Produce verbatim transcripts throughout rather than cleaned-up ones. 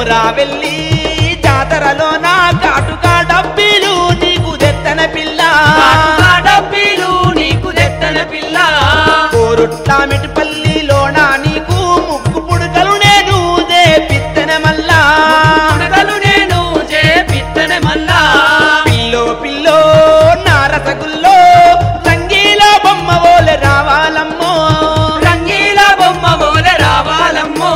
కొమరావెల్లి జాతరలో నా కాటుకా డబ్బీలు నీకు తెత్తన పిల్ల డబ్బీలు నీకు తెత్తన పిల్ల కోరుట్ల మిటిపల్లిలోన నీకు ముక్కు పుడకలు నేను దే పిత్తన మల్లా పుడకలు నేను జే పిత్తన మల్లా పిల్లో పిల్లో నారసగుల్లో రంగీల బొమ్మ ఓలె రావాలమ్మో రంగీల బొమ్మ ఓలె రావాలమ్మో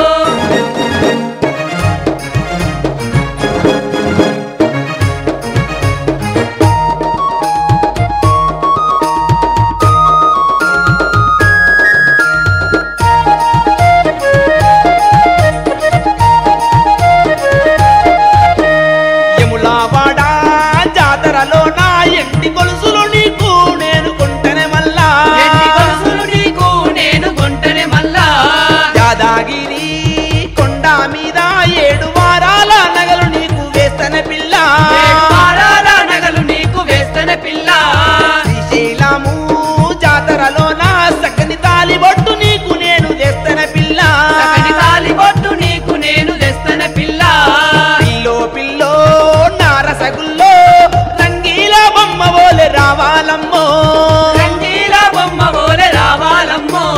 యములావాడ జాతరలో నా ఎంటి గొలుసులు నీకు నేను కొంటనే మల్లా ఎన్ని గొలుసులు నీకు నేను కొంటనే మల్లా యాదాగిరి కొండ మీద ఏడు వారాల నగలు నీకు వేస్తనే పిల్ల ఏడు వారాల నగలు నీకు వేస్తన పిల్ల శ్రీశైలము జాతరలో నా సక్కని తాలి బొట్టు నీకు నేను తెస్తనే పిల్ల చక్కని తాలి బొట్టు నీకు నేను తెస్తన పిల్ల పిల్లో పిల్లో నారసగుల్లో రంగీల బొమ్మ ఓలె రావాలమ్మో రంగీల బొమ్మ ఓలె రావాలమ్మో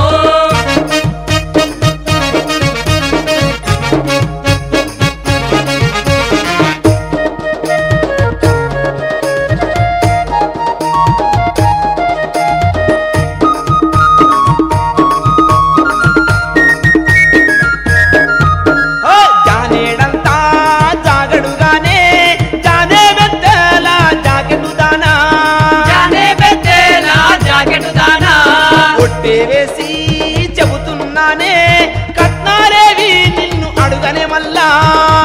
ఓ జానేడంతా జాగడుగానే జానే బెత్తల జాకెటు దానా జానే బెత్తేలా జాకెటు దానా ఒట్టే వేసి చెబుతున్నానే కట్నాలేవి నిన్ను అడుగనే మల్లా